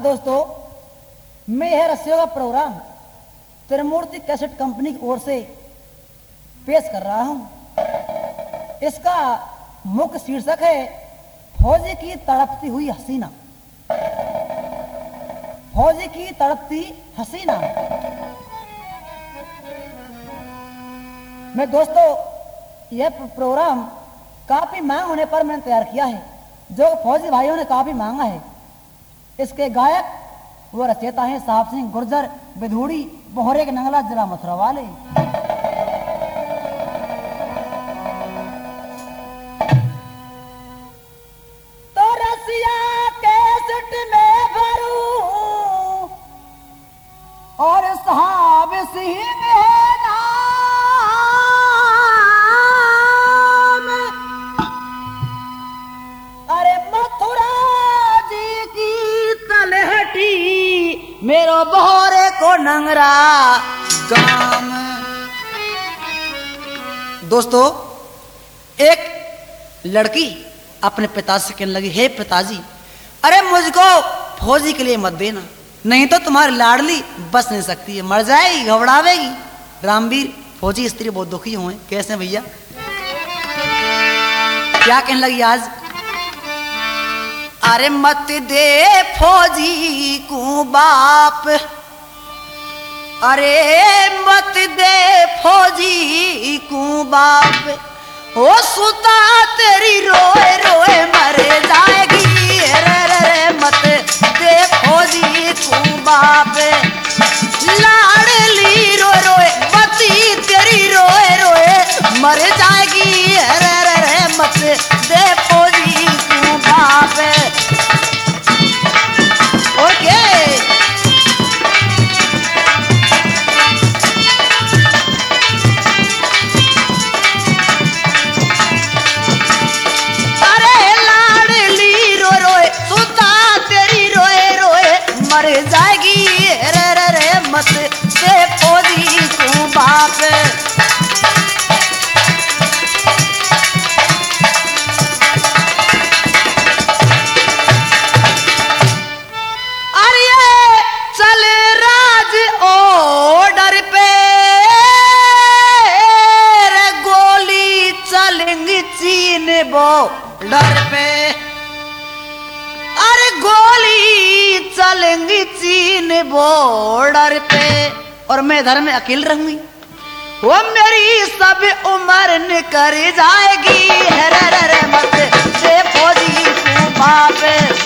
दोस्तों, मैं यह रस्सियों का प्रोग्राम त्रिमूर्ति कैसेट कंपनी की ओर से पेश कर रहा हूं। इसका मुख्य शीर्षक है फौजी की तड़पती हुई हसीना। फौजी की तड़पती हसीना। मैं दोस्तों यह प्रोग्राम काफी मांग होने पर मैंने तैयार किया है, जो फौजी भाइयों ने काफी मांगा है। इसके गायक वो रचयिता हैं साहब सिंह गुर्जर, बिधूड़ी, बोहरे के नंगला, जिला मथुरा वाले। तो रसिया कैसेट में भरूं और साहब सिंह है नाम, अरे मथुरा जी की तलहटी मेरो बोहरे को नंगरा काम। दोस्तों, एक लड़की अपने पिताजी से कहने लगी, हे पिताजी, अरे मुझको फौजी के लिए मत देना, नहीं तो तुम्हारी लाडली बस नहीं सकती है, मर जाएगी, घबरावेगी। रामवीर फौजी स्त्री बहुत दुखी हुए, कैसे भैया? क्या कहने लगी आज? अरे मत दे फौजी को बाप, अरे मत दे फौजी को बाप, ओ सुता तेरी रोए रोए मरे जाएगी। रे रे मत दे फौजी को बाप, लाडली रोए रोए बती तेरी रोए रोए मर जाएगी। रे रे मत दे फौजी को बाप। ओके, मर जाएगी। रे रे रे मत दे फौजी को बाप। अरे चल राज ऑर्डर पे गोली चलेंगी चीन बॉर्डर पे, अरे गोली चलेंगी चीन बॉर्डर पे, और मैं इधर में अकेले रहूंगी। वो मेरी सब उम्र निकर जाएगी। रे रे रे मत दे फौजी को बाप।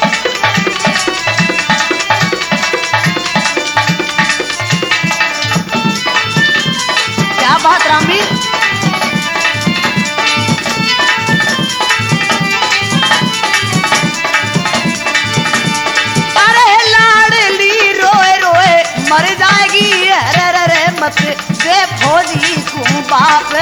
क्या बात रामवीर? मर जाएगी। रे रे रे मत दे फौजी को बाप।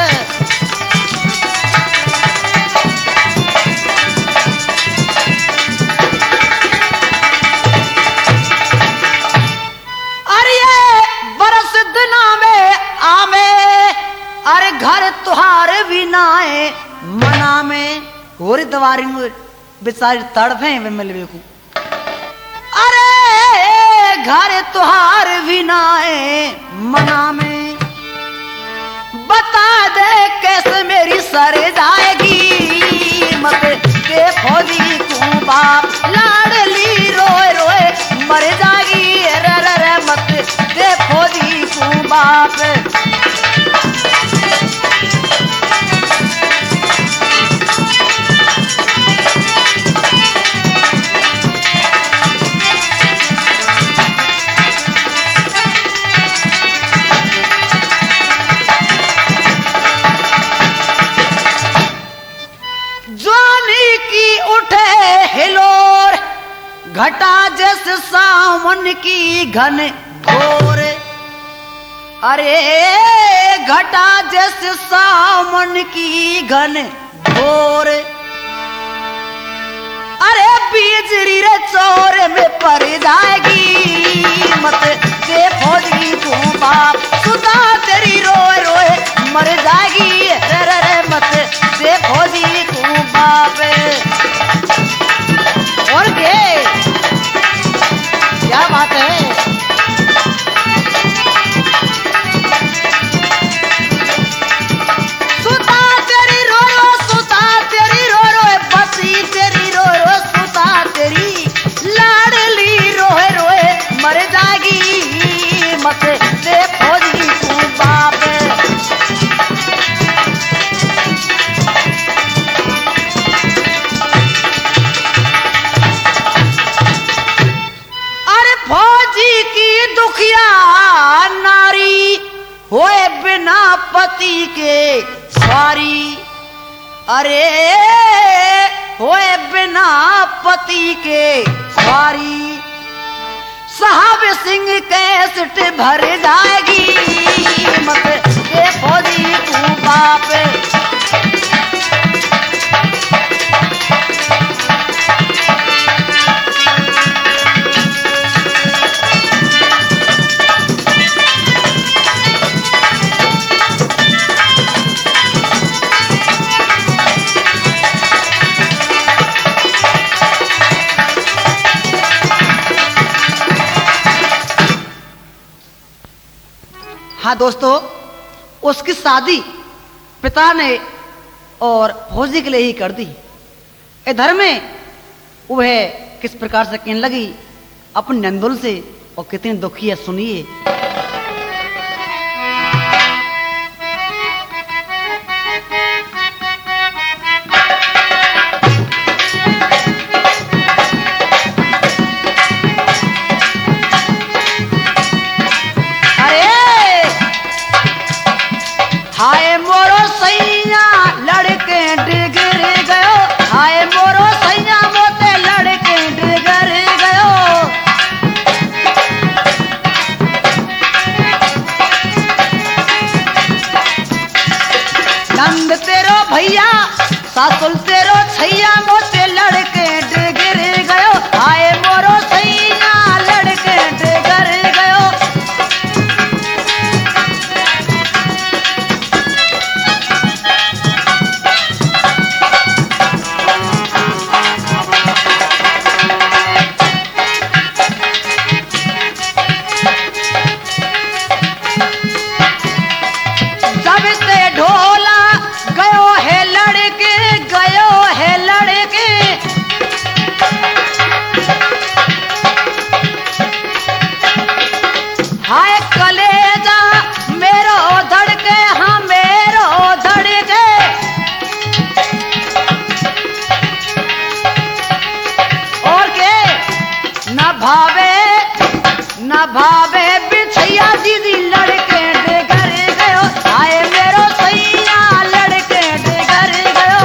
अरे बरस दिना में आमे, अरे घर तुहार भी नाए मना में, होरी दवारी बेचारी तड़फे वे मिलवे को। अरे घर तुहार विनाए मना में, बता दे कैसे मेरी सर जाएगी। मत दे फौजी को बाप, लाडली रोए रोए मर जाएगी। रे रे रे मत दे फौजी को बाप। हिलोर घटा जैसे सावन की घन घोर, अरे घटा जैसे सावन की घन घोर, अरे बिजली रे चोर में पड़ जाएगी। मत दे फौजी को बाप, सुता तेरी रोए रोए मर जाएगी। रे रे रे मत दे फौजी को बाप। और क्या पति के सवारी, अरे होए बिना पति के सवारी, साहब सिंह कैसेट भर जाएगी, मत के फौजी तू बाप। हाँ दोस्तों, उसकी शादी पिता ने और फौजी के लिए ही कर दी। इधर में वह किस प्रकार से कहने लगी अपने नंदुल से, और कितनी दुखी है सुनिए। हाय मोरो सैया लड़के डिगर गयो, हाय मोरो सैया मोते लड़के डिगर गयो। नंद तेरो भैया सासुल तेरो छैया मोते लड़के डिगर गयो, हाय मोरो सैया लड़के डिगर गयो। हाय कलेजा मेरो धड़के, हाँ मेरो धड़के, और के न भावे बिछैया दीदी लड़के डिगर गयो, हाय मेरो सैया लड़के डिगर गयो।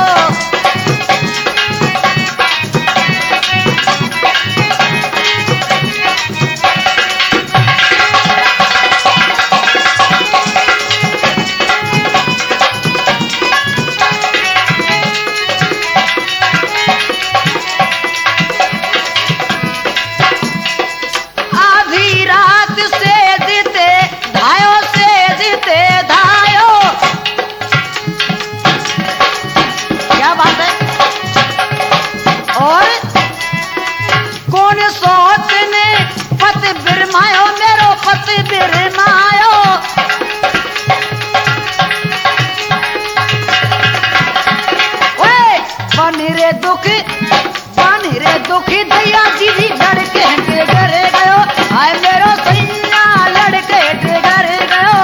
पानी रे दुखी दैया दीदी लड़के डिगर गयो, हाय मेरो सैया लड़के डिगर गयो।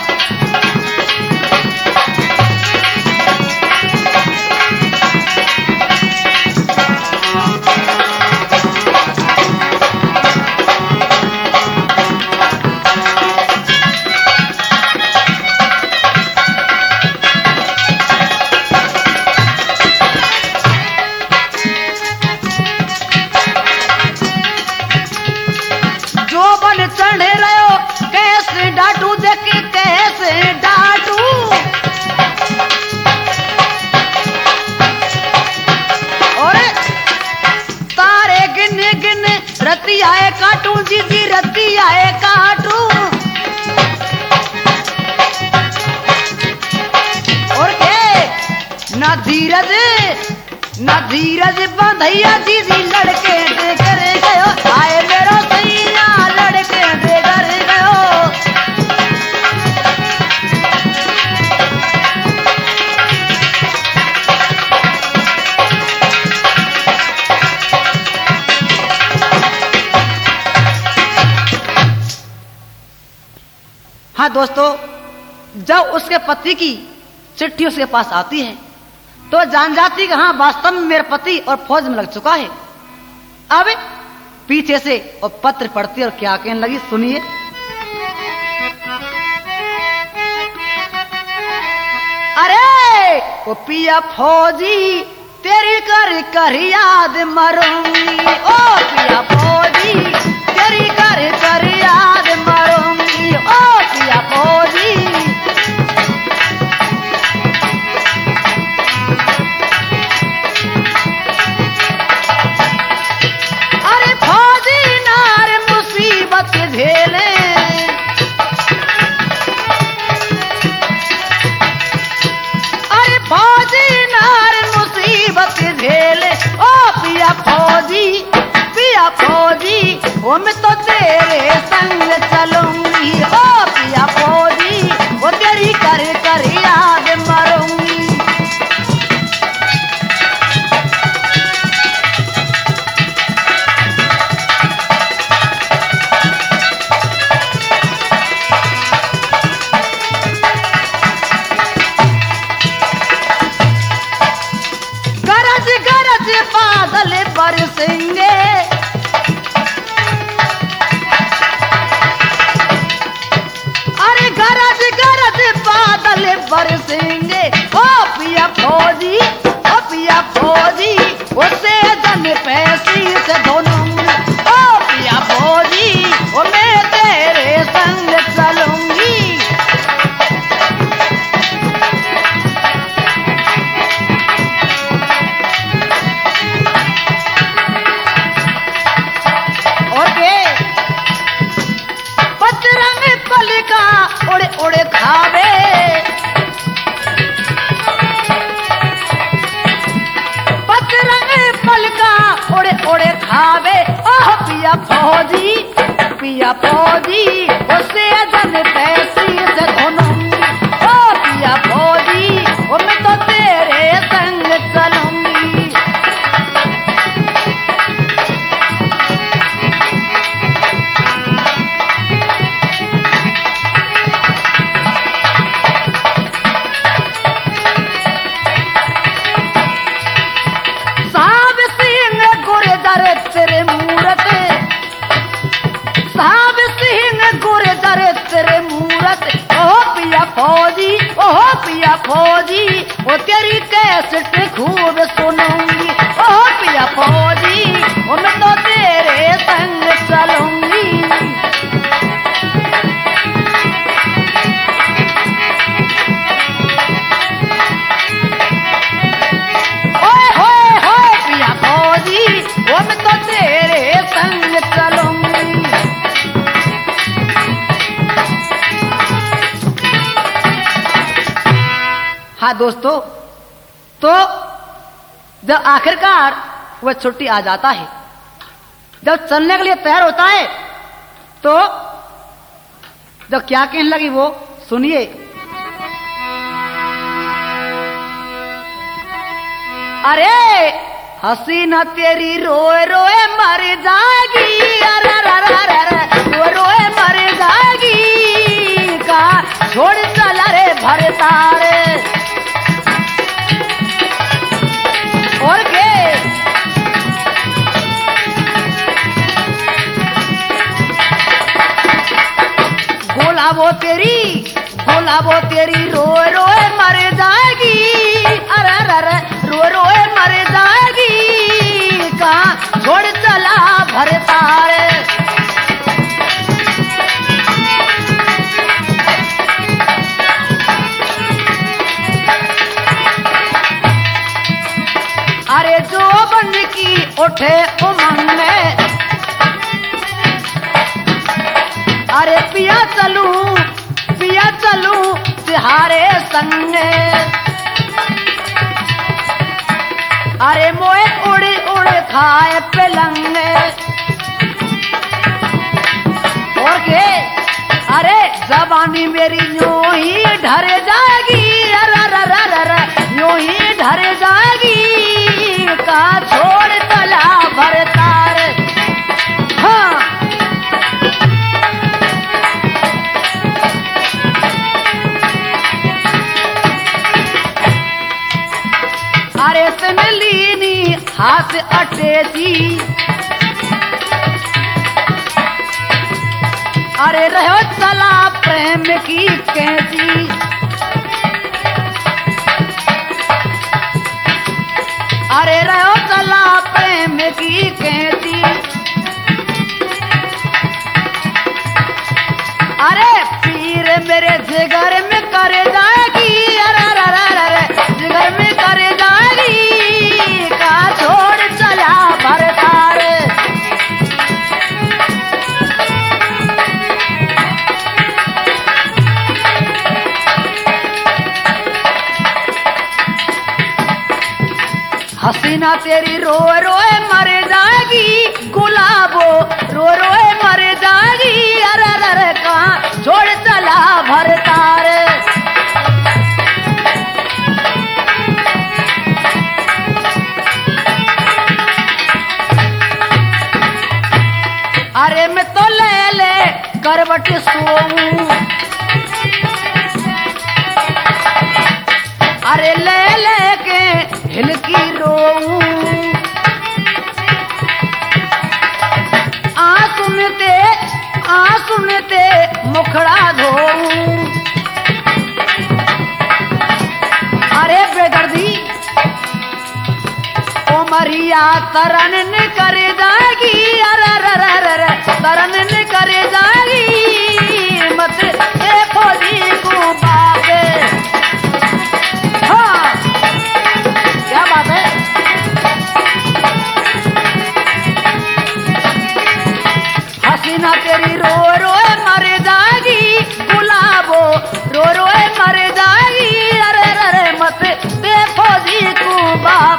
चढ़े रहो कैसे डाटू देखे कैसे डाटू, और तारे गिन गिन रती आए काटू, जीजी रती आए काटू। और के ना धीरज बंधैया दीदी लड़के डिगर गयो, आए मेरो सैया लड़के डिगर गयो। हाँ दोस्तों, जब उसके पति की चिट्ठी उसके पास आती है तो जान जाती कि हाँ वास्तव में मेरा पति और फौज में लग चुका है। अब पीछे से और पत्र पढ़ती और क्या कहने लगी सुनिए। ओ पिया फौजी तेरी कर कर याद मरूंगी, ओ पिया फौजी तेरी कर कर याद मरूंगी, ओ पिया फौजी। अरे फौजी नार मुसीबत झेले, अरे फौजी नार मुसीबत झेले, ओ पिया फौजी ओ मैं तो तेरे संग चलूंगी, ओ पिया फौजी वो तेरी कर कर याद मरूंगी। गरज गरज बादल बरसेंगे, अरे गरज गरज बादल बरसेंगे, ओ पिया फौजी उसे जन पैसी से धोनूंगी, ओ पिया फौजी ओ मैं तेरे संग चलूंगी। पतरंग पलका उड़े उड़े खावे, पतरंग पलका उड़े उड़े खावे, ओह पिया फौजी उसे जन पैसी से धोनूंगी, ओ पिया फौजी ओ मैं तो तेरे संग चलूंगी। तेरे मूरत साहब सिंह गुरदर तेरे मूरत, ओ पिया फौजी ओ तेरी कैसेट खूब सुनूंगी, ओ पिया फौजी ओ मैं तो तेरे संग चलूंगी। ओए होए होए पिया फौजी ओ मैं तो तेरे संग चलूंगी। हाँ दोस्तों, तो जब आखिरकार वह छुट्टी आ जाता है, जब चलने के लिए तैयार होता है, तो जब क्या कहने लगी वो सुनिए। अरे हसीना तेरी रोए रोए मर जाएगी, अरे रोए रोए मर जाएगी, का छोड़ चला रे भरतारे। और के गोला वो तेरी रोए रोए मर जाएगी, अरे रोए रोए मर जाएगी, कहाँ छोड़ चला भरतारे। अरे जो बन की उठे उमंग में, अरे पिया चलूं तिहारे संग, अरे मोए उड़ उड़ खाए पलंग। और के अरे जबानी मेरी यूं ही ढर जाएगी, यूं ही ढर जाएगी, का छोड़ तला भरतार। हाँ अरे सुन लीनी हाथ अटेची, अरे रहो चला प्रेम की कैची। अरे रहो चला प्रेम की कहती, अरे पीर मेरे जिगर में कर जाएगी, अरे जिगर में कर जाएगी, का छोड़ चला भरतार। हसीना तेरी रो रोए मर जाएगी, गुलाबो रो रोए मर जाएगी, अरे कहाँ छोड़ चला भरतार। अरे मैं तो ले करवट सोऊं, अरे ले के हिलकी रोऊं, आंसू में ते मुखड़ा धोऊं। अरे बेदर्दी ओ मरिया तरन न कर जाएगी, अरे तरन न कर जाएगी, मत ए फौजी को बाबे। हाँ क्या बात है। हसीना तेरी रो रोए मर जाएगी, गुलाबो रो रोए मर जाएगी, अरे मत दे फौजी को बाप।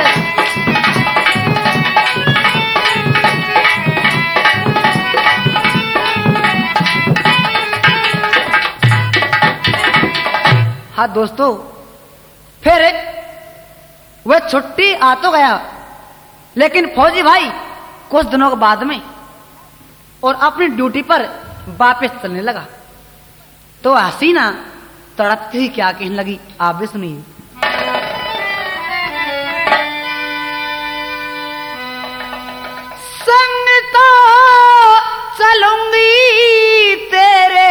हाँ दोस्तों, फिर वह छुट्टी आ तो गया, लेकिन फौजी भाई कुछ दिनों के बाद में और अपनी ड्यूटी पर वापस चलने लगा। तो हसीना तड़पती ही क्या कहने लगी, आप भी सुनिए। संग तो चलूंगी तेरे,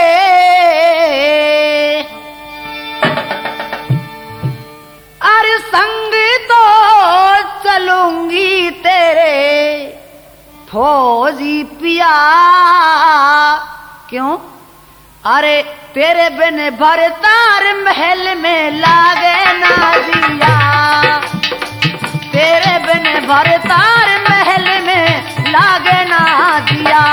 अरे संग तो चलूंगी तेरे फौजी पिया। क्यों? अरे तेरे बिन भरतार महल में लागे ना दिया, तेरे बिन भरतार महल में लागे ना दिया।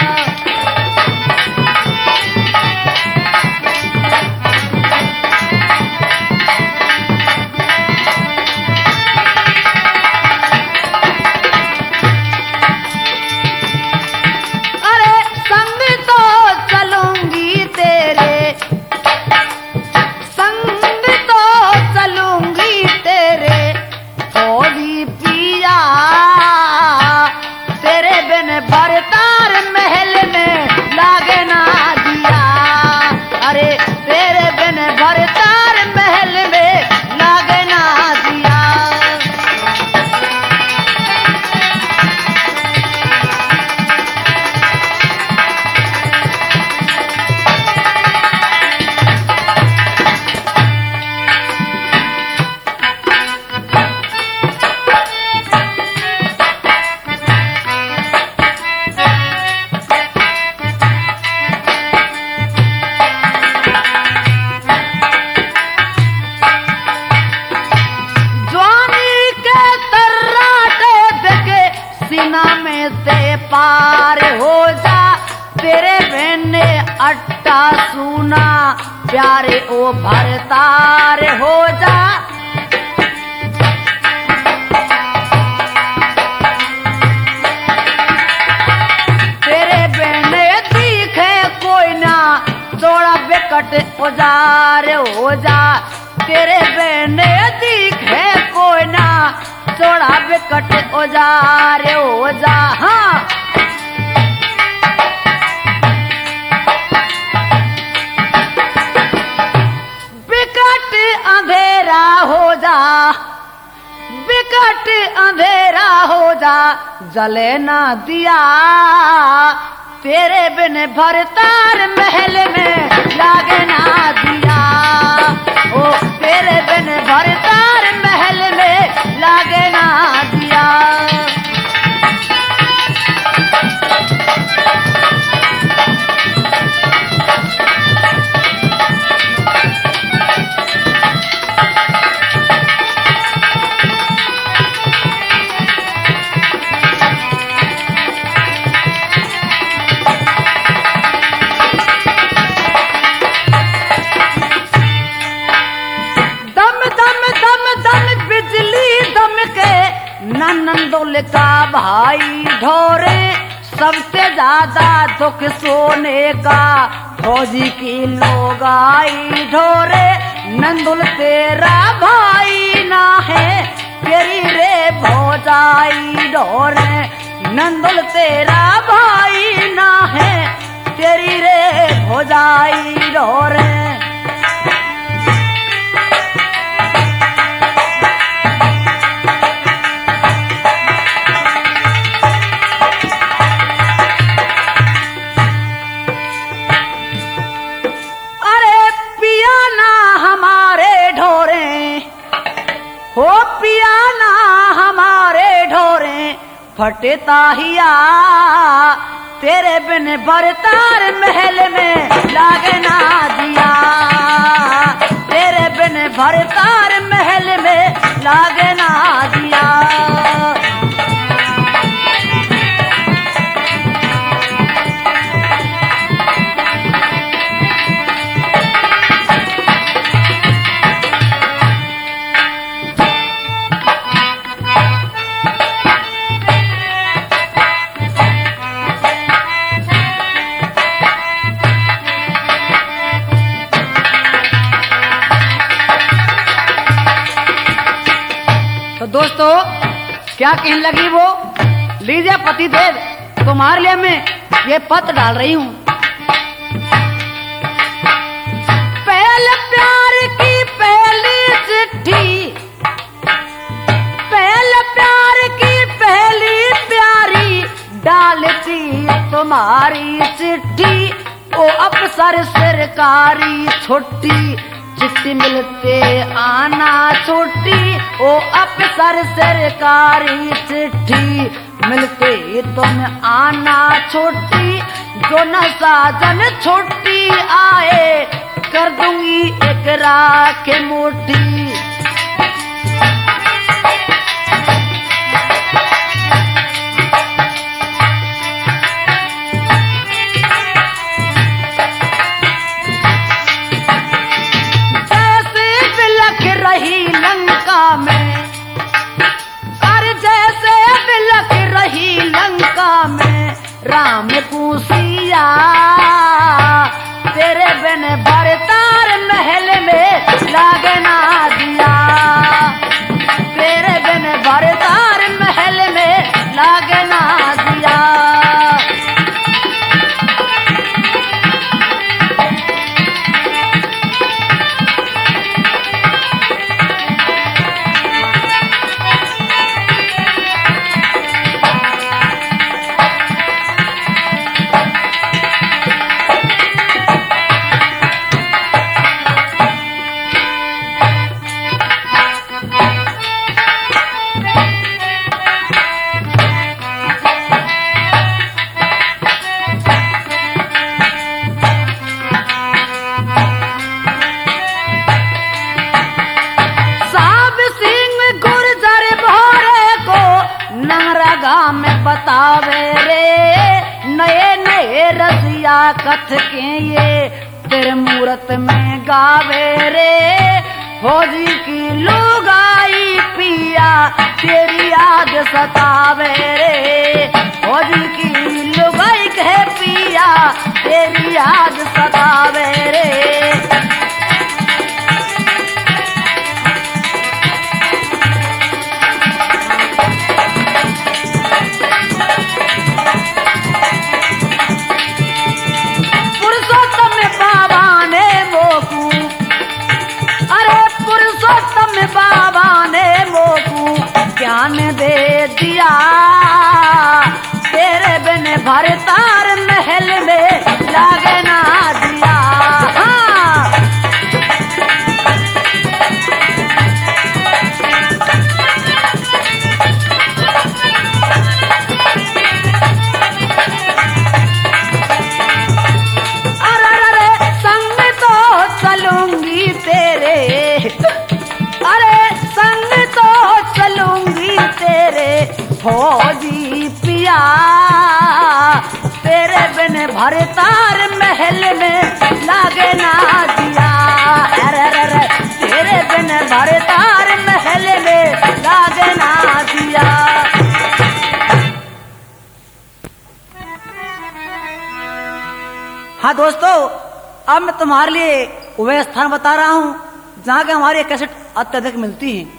पार हो जा तेरे बहने अट्टा सुना प्यारे ओ भरतार हो जा। तेरे बहने दिखे कोई ना जोड़ा बेकट औजार हो जा। तेरे बहने दिखे कोई ना जोड़ा बेकट औजार हो जा। हाँ बिकट अंधेरा हो जा, बिकट अंधेरा हो जा, जले ना दिया तेरे बिन भरतार महल में लागे ना दिया। ओ तेरे बिन भरतार महल में लागे ना नंदुल का भाई ढोरे सबसे ज्यादा दुख सोने का फौजी की लोगाई ढोरे नंदुल तेरा भाई ना है तेरी रे भौजाई ढोरे नंदुल तेरा भाई ना है तेरी रे भौजाई ढोरे। हो पिया ना हमारे ढोरे फटे ताहिया तेरे बिन बरतार महल में लागे ना दिया तेरे बिन बरतार महल में लागे ना दिया। दोस्तों क्या कहने लगी वो, लीजिए पतिदेव तुम्हारे लिए मैं ये पत्र डाल रही हूँ। पहले प्यार की पहली चिट्ठी पहले प्यार की पहली प्यारी डालती तुम्हारी चिट्ठी ओ अफसर सरकारी छुट्टी चिट्ठी मिलते आना छुट्टी ओ अफसर सरकारी चिट्ठी मिलते तुम आना छुट्टी जो न साजन छुट्टी आए कर दूंगी एक राख मोटी। राम कुसिया तेरे बिन बरतार महल में लागे ना दिया तेरे बिन बरतार महल में लागे ना दिया। में बतावे रे नए नए रसिया कथ के ये तेरे मूरत में गावे रे फौजी की लुगाई पिया तेरी याद सतावे रे फौजी की लुगाई कहे पिया तेरी याद सतावे रे। बाबा ने मोकू ज्ञान दे दिया तेरे बिन भरतार महल में लागे ना दिया। अरे संग तो चलूंगी तेरे संग तो चलूंगी तेरे फौजी पिया तेरे बिन भरतार महल में लागे ना दिया तेरे बिन भरतार महल में लागे ना दिया। हाँ दोस्तों, अब मैं तुम्हारे लिए वह स्थान बता रहा हूँ जहाँ के हमारी कैसेट अत्यधिक मिलती है।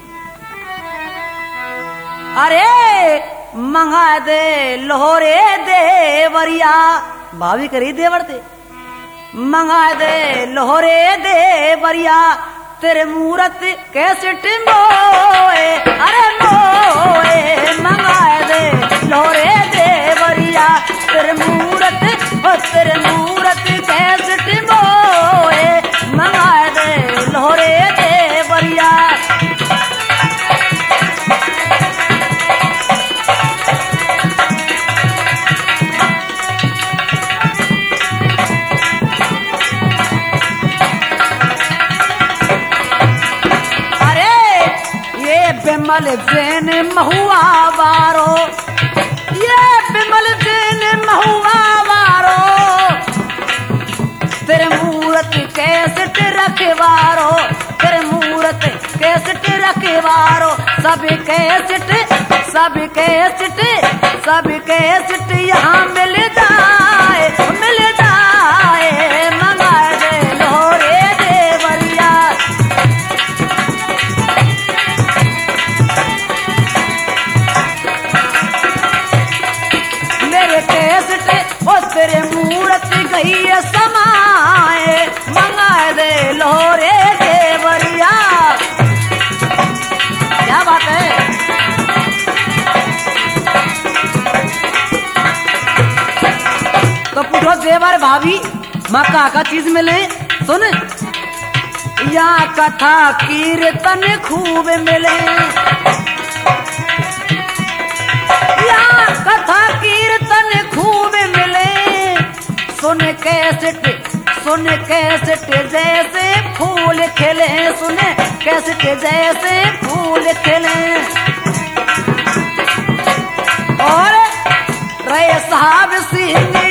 अरे मंगा दे लोहरे देवरिया, भाभी करी देवर थे, मंगा दे लोहरे देवरिया, तेरे मूरत कैसेट मोए, अरे मोए, मंगा दे लोहरे देवरिया, तेरे मूरत कैसेट मोए, मंगा दे लोहरे देवरिया। बिमल जैन महुआ वारो, ये बिमल जैन महुआ वारो, तेरे मूरत कैसेट रखवारो, तेरे मूरत कैसेट रखवारो, सब कैसेट यहाँ मिल जाए, मंगा दे लोहरे देवरिया। तेरे मूरत गई समाए, मंगा दे लोहरे देवरिया। क्या बात है। तो पूछो देवर भाभी माँ का चीज मिले, सुन, यहाँ कथा कीर्तन खूब मिले, यहाँ कथा कीर्तन खूब मिले, सुन कैसेट जैसे फूल खिले, सुन कैसेट जैसे फूल खिले। और रे साहब सिंह